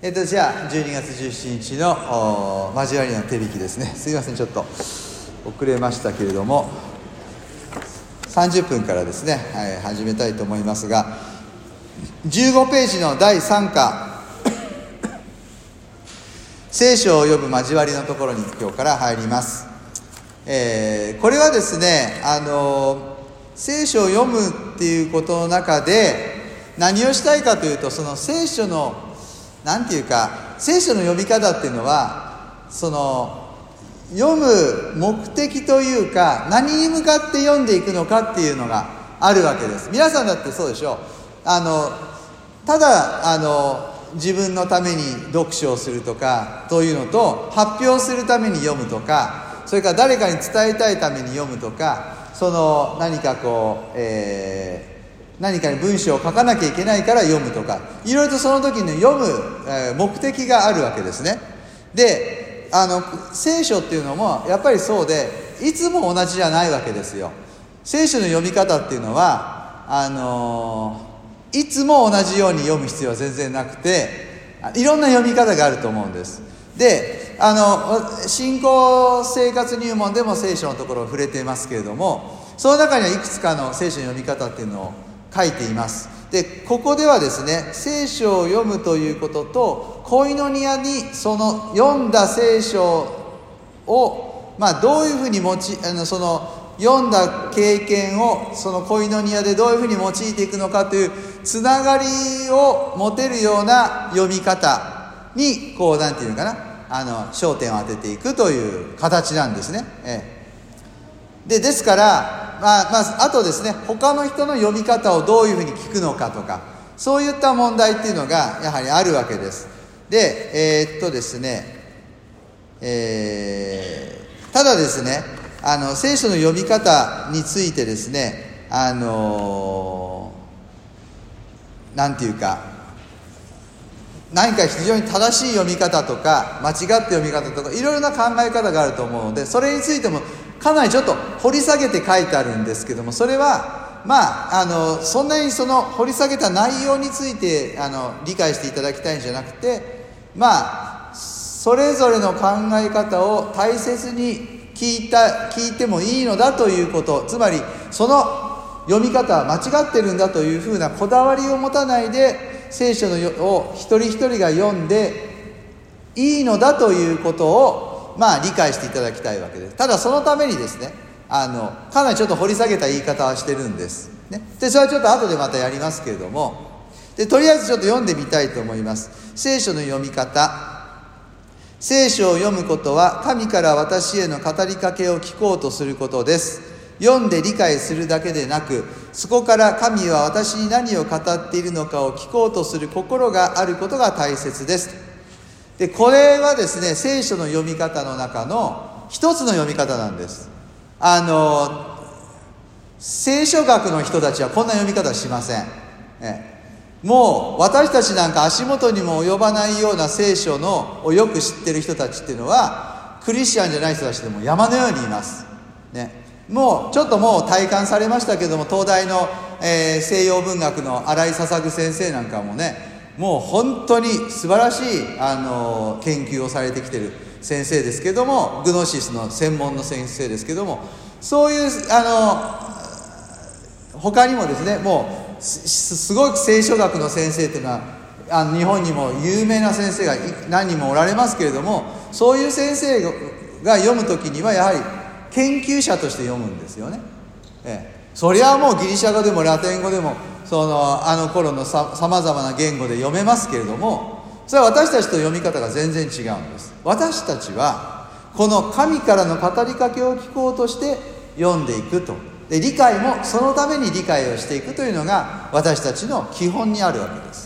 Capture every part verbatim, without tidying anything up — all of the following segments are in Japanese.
えっとじゃあじゅうにがつじゅうしちにちの交わりの手引きですね。すいません、ちょっと遅れましたけれども、さんじゅっぷんからですね、はい、始めたいと思いますが、じゅうごページのだいさんか聖書を読む交わりのところに今日から入ります。えー、これはですね、あの聖書を読むっていうことの中で何をしたいかというと、その聖書のなんていうか、聖書の読み方っていうのは、その読む目的というか、何に向かって読んでいくのかっていうのがあるわけです。皆さんだってそうでしょう。あのただあの自分のために読書をするとかというのと、発表するために読むとか、それから誰かに伝えたいために読むとか、その何かこう、えー何かに文章を書かなきゃいけないから読むとか、いろいろとその時に読む、えー、目的があるわけですね。で、あの聖書っていうのもやっぱりそうで、いつも同じじゃないわけですよ。聖書の読み方っていうのはあのー、いつも同じように読む必要は全然なくて、いろんな読み方があると思うんです。で、あの信仰生活入門でも聖書のところを触れていますけれども、その中にはいくつかの聖書の読み方っていうのを書いています。で、ここではですね、聖書を読むということと、コイノニアにその読んだ聖書を、まあ、どういうふうに用いあのその読んだ経験をそのコイノニアでどういうふうに用いていくのかというつながりを持てるような読み方に、こうなんていうのかな、あの焦点を当てていくという形なんですね。ええでですから、まあ、まずあとですね、他の人の読み方をどういうふうに聞くのかとか、そういった問題っていうのがやはりあるわけです。で、えー、っとですね、えー、ただですね、あの聖書の読み方についてですね、あのー、なんていうか、何か非常に正しい読み方とか間違った読み方とか、いろいろな考え方があると思うので、それについてもかなりちょっと掘り下げて書いてあるんですけども、それはまああのそんなにその掘り下げた内容についてあの理解していただきたいんじゃなくて、まあそれぞれの考え方を大切に聞いた聞いてもいいのだということ、つまりその読み方は間違ってるんだというふうなこだわりを持たないで、聖書のを一人一人が読んでいいのだということをまあ理解していただきたいわけです。ただそのためにですね、あのかなりちょっと掘り下げた言い方はしてるんです、ね、でそれはちょっと後でまたやりますけれども、でとりあえずちょっと読んでみたいと思います。聖書の読み方。聖書を読むことは神から私への語りかけを聞こうとすることです。読んで理解するだけでなく、そこから神は私に何を語っているのかを聞こうとする心があることが大切です。で、これはですね、聖書の読み方の中の一つの読み方なんです。あの聖書学の人たちはこんな読み方しません。えもう私たちなんか足元にも及ばないような聖書のをよく知ってる人たちっていうのは、クリスチャンじゃない人たちでも山のようにいます、ね、もうちょっともう体感されましたけども、東大の、えー、西洋文学の新井笹先生なんかもね、もう本当に素晴らしい、あの研究をされてきてる先生ですけども、グノシスの専門の先生ですけども、そういうあの他にもですね、もう す, すごく聖書学の先生っていうのはあの日本にも有名な先生が何人もおられますけれども、そういう先生が読むときにはやはり研究者として読むんですよね。ええ、そりゃもうギリシャ語でもラテン語でもそのあの頃のさまざまな言語で読めますけれども、それは私たちと読み方が全然違うんです。私たちはこの神からの語りかけを聞こうとして読んでいくと、で理解もそのために理解をしていくというのが私たちの基本にあるわけです。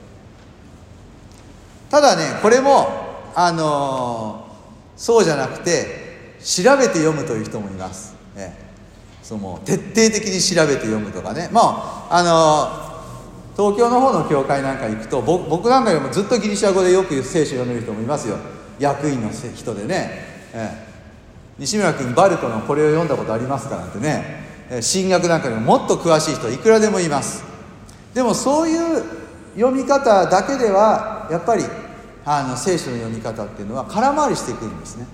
ただね、これもあのー、そうじゃなくて調べて読むという人もいます。ええその徹底的に調べて読むとかね、まああの東京の方の教会なんか行くと、僕なんかよりもずっとギリシャ語でよく聖書を読める人もいますよ。役員の人でね、ええ、西村君バルトのこれを読んだことありますかなんてね、え神学なんかにももっと詳しい人いくらでもいます。でもそういう読み方だけではやっぱりあの聖書の読み方っていうのは空回りしていくんですね。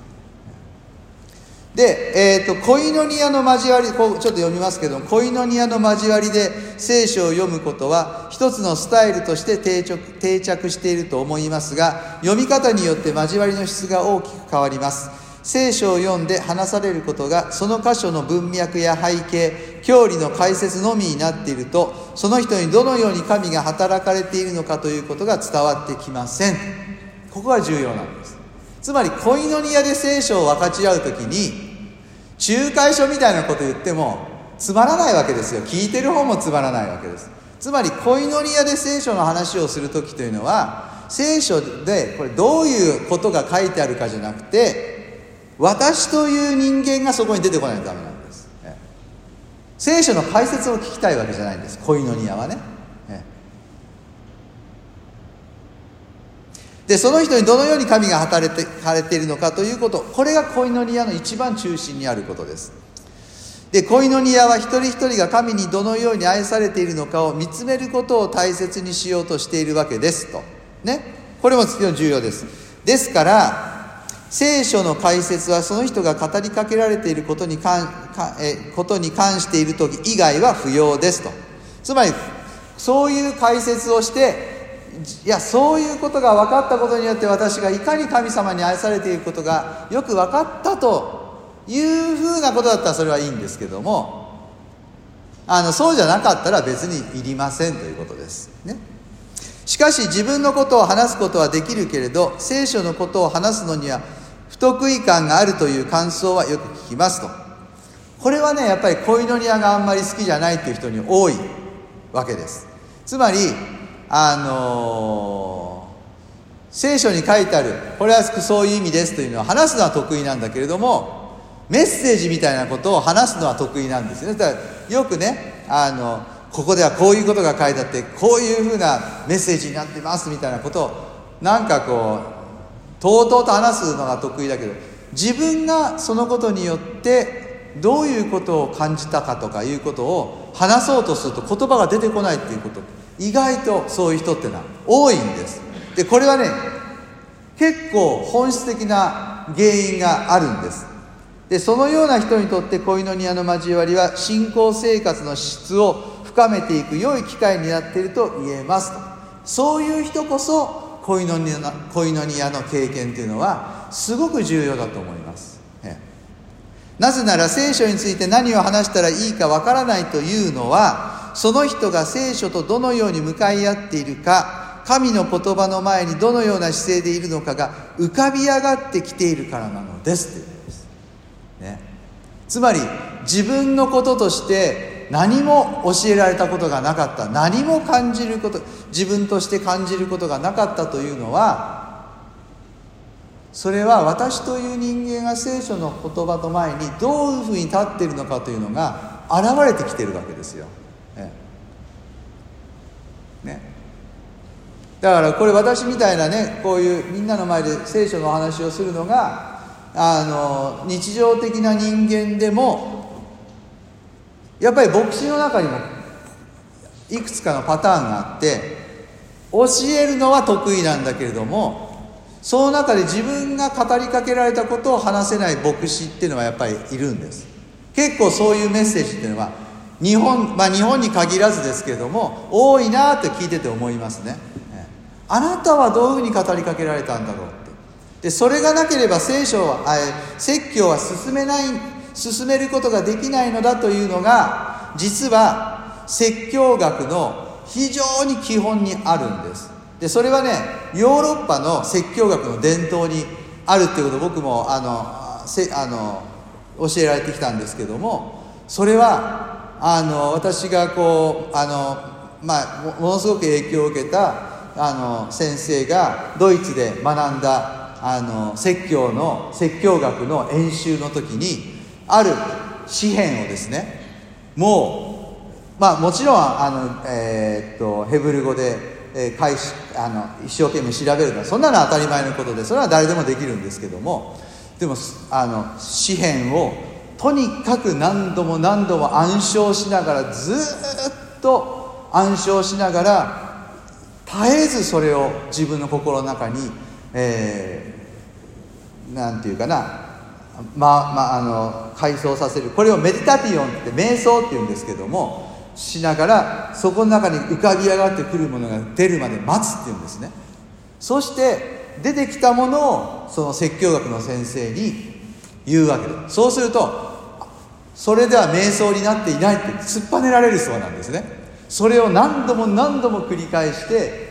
で、えーと、コイノニアの交わり、こうちょっと読みますけども、コイノニアの交わりで聖書を読むことは一つのスタイルとして定着、定着していると思いますが、読み方によって交わりの質が大きく変わります。聖書を読んで話されることがその箇所の文脈や背景、教理の解説のみになっていると、その人にどのように神が働かれているのかということが伝わってきません。ここが重要なんです。つまりコイノニアで聖書を分かち合うときに、仲介書みたいなこと言ってもつまらないわけですよ。聞いてる方もつまらないわけです。つまりコイノニアで聖書の話をするときというのは、聖書でこれどういうことが書いてあるかじゃなくて、私という人間がそこに出てこないとダメなんです。聖書の解説を聞きたいわけじゃないんです、コイノニアはね。で、その人にどのように神が働かれているのかということ、これがコイノニアの一番中心にあることです。で、コイノニアは一人一人が神にどのように愛されているのかを見つめることを大切にしようとしているわけですと。ね。これも重要です。ですから、聖書の解説はその人が語りかけられていることに関、かえことに関しているとき以外は不要ですと。つまり、そういう解説をして、いや、そういうことが分かったことによって私がいかに神様に愛されていることがよく分かったというふうなことだったらそれはいいんですけども、あのそうじゃなかったら別にいりませんということですね。しかし自分のことを話すことはできるけれど、聖書のことを話すのには不得意感があるという感想はよく聞きますと。これはね、やっぱりコイノニアがあんまり好きじゃないという人に多いわけです。つまりあのー、聖書に書いてあるこれはそういう意味ですというのは話すのは得意なんだけれども、メッセージみたいなことを話すのは得意なんですよね。だからよくね、あのここではこういうことが書いてあってこういうふうなメッセージになってますみたいなことをなんかこうとうとうと話すのが得意だけど、自分がそのことによってどういうことを感じたかとかいうことを話そうとすると言葉が出てこないっていうこと、意外とそういう人ってのは多いんです。で、これはね、結構本質的な原因があるんです。で、そのような人にとってコイノニアの交わりは信仰生活の質を深めていく良い機会になっていると言えますと。そういう人こそコイノニアの、コイノニアの経験というのはすごく重要だと思います。なぜなら聖書について何を話したらいいかわからないというのは、その人が聖書とどのように向かい合っているか、神の言葉の前にどのような姿勢でいるのかが浮かび上がってきているからなのですということです、ね、つまり自分のこととして何も教えられたことがなかった、何も感じること、自分として感じることがなかったというのは、それは私という人間が聖書の言葉の前にどういうふうに立っているのかというのが現れてきているわけですよ、ねね、だからこれ私みたいなね、こういうみんなの前で聖書の話をするのがあの日常的な人間でもやっぱり牧師の中にもいくつかのパターンがあって、教えるのは得意なんだけれども、その中で自分が語りかけられたことを話せない牧師っていうのはやっぱりいるんです。結構そういうメッセージっていうのは日本、まあ日本に限らずですけれども多いなって聞いてて思いますね。あなたはどういうふうに語りかけられたんだろうって。で、それがなければ聖書は、説教は進めない、進めることができないのだというのが、実は説教学の非常に基本にあるんです。で、それはね、ヨーロッパの説教学の伝統にあるっていうことを僕もあのせあの教えられてきたんですけども、それはあの私がこうあの、まあ、ものすごく影響を受けたあの先生がドイツで学んだあの説教の説教学の演習の時に、ある詩編をですね、もうまあもちろんあの、えー、っとヘブル語でえー、返しあの一生懸命調べるのはそんなのは当たり前のことで、それは誰でもできるんですけども、でもあの詩編をとにかく何度も何度も暗唱しながら、ずっと暗唱しながら絶えずそれを自分の心の中にえー、なんていうかな、まあまあ、あの回想させる、これをメディタティオンって瞑想っていうんですけども、しながらそこの中に浮かび上がってくるものが出るまで待つっていうんですね。そして出てきたものをその説教学の先生に言うわけで、そうするとそれでは瞑想になっていないって突っぱねられるそうなんですね。それを何度も何度も繰り返して、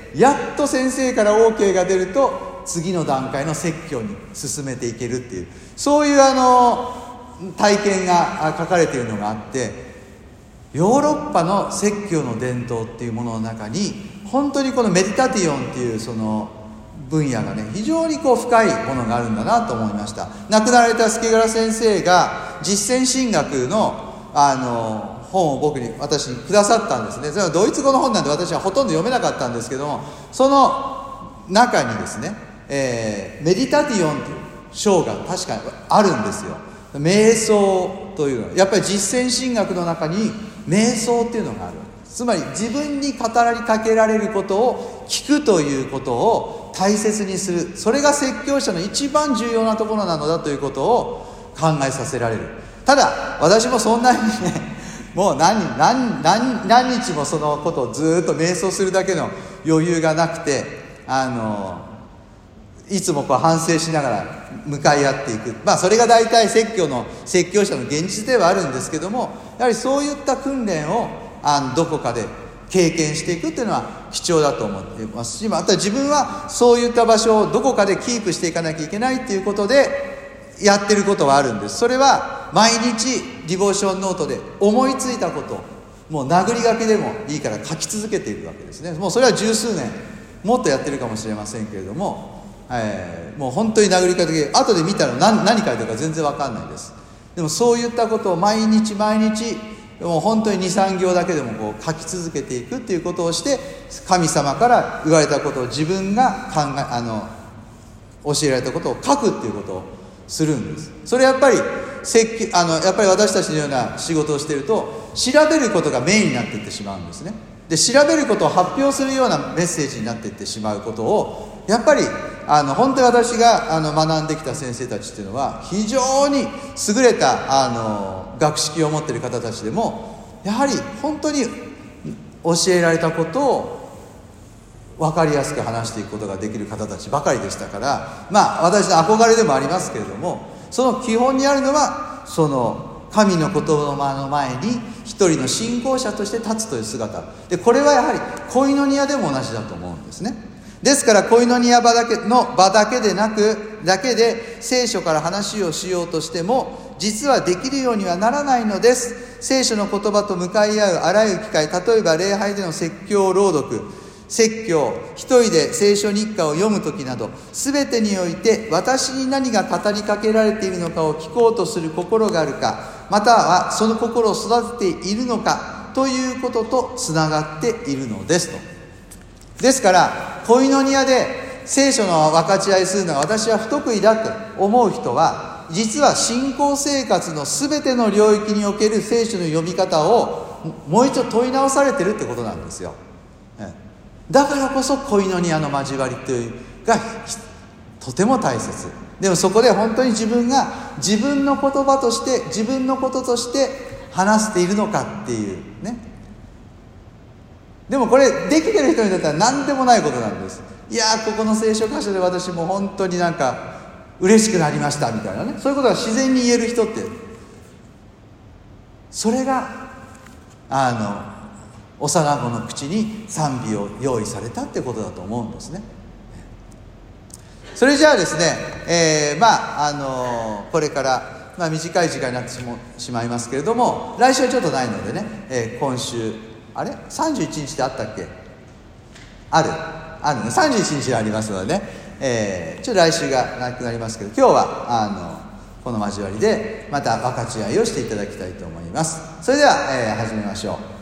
やっと先生から OK が出ると次の段階の説教に進めていけるっていう、そういうあの体験が書かれているのがあって、ヨーロッパの説教の伝統っていうものの中に本当にこのメディタティオンっていうその分野がね、非常にこう深いものがあるんだなと思いました。亡くなられた助柄先生が実践神学のあの本を僕に私にくださったんですね。それはドイツ語の本なんで私はほとんど読めなかったんですけども、その中にですね、えー、メディタティオンという章が確かにあるんですよ。瞑想というのはやっぱり実践神学の中に瞑想っていうのがある。つまり自分に語りかけられることを聞くということを大切にする、それが説教者の一番重要なところなのだということを考えさせられる。ただ私もそんなにね、もう 何, 何, 何, 何日もそのことをずっと瞑想するだけの余裕がなくて、あのいつもこう反省しながら向かい合っていく、まあそれが大体説教の説教者の現実ではあるんですけども、やはりそういった訓練をあのどこかで経験していくっていうのは貴重だと思っていますし、また自分はそういった場所をどこかでキープしていかなきゃいけないっていうことでやってることはあるんです。それは毎日ディボーションノートで思いついたことをもう殴り書きでもいいから書き続けているわけですね。もうそれは十数年もっとやってるかもしれませんけれども、えー、もう本当に殴り書きで後で見たら 何, 何書いてるか全然わかんないです。でもそういったことを毎日毎日もう本当に にさん 行だけでもこう書き続けていくっていうことをして、神様から言われたことを自分が考えあの教えられたことを書くっていうことをするんです。それやっぱり説教あのやっぱり私たちのような仕事をしていると調べることがメインになっていってしまうんですね。で調べることを発表するようなメッセージになっていってしまうことをやっぱりあの本当に私があの学んできた先生たちっていうのは非常に優れたあの学識を持っている方たちでもやはり本当に教えられたことを分かりやすく話していくことができる方たちばかりでしたから、まあ私の憧れでもありますけれども、その基本にあるのはその神の言葉の前に一人の信仰者として立つという姿で、これはやはりコイノニアでも同じだと思うんですね。ですからコイノニア場だけの場だけでなくだけで聖書から話をしようとしても実はできるようにはならないのです。聖書の言葉と向かい合うあらゆる機会、例えば礼拝での説教朗読、説教、一人で聖書日課を読むときなど、すべてにおいて私に何が語りかけられているのかを聞こうとする心があるか、またはその心を育てているのかということとつながっているのですと。ですからコイノニアで聖書の分かち合いするのが私は不得意だと思う人は、実は信仰生活のすべての領域における聖書の読み方をもう一度問い直されてるってことなんですよ。だからこそコイノニアの交わりというがとても大切。でもそこで本当に自分が自分の言葉として自分のこととして話しているのかっていうね。でもこれできてる人にとっては何でもないことなんです。いやーここの聖書箇所で私も本当になんか嬉しくなりましたみたいなね、そういうことが自然に言える人って、それがあの幼子の口に賛美を用意されたってことだと思うんですね。それじゃあですね、えー、まああのこれから、まあ、短い時間になってしまいますけれども、来週はちょっとないのでね、えー、今週あれさんじゅういちにちってあったっけ？あるあるね、さんじゅういちにちありますのでね、えー、ちょっと来週がなくなりますけど、今日はあのこの交わりでまた分かち合いをしていただきたいと思います。それでは、えー、始めましょう。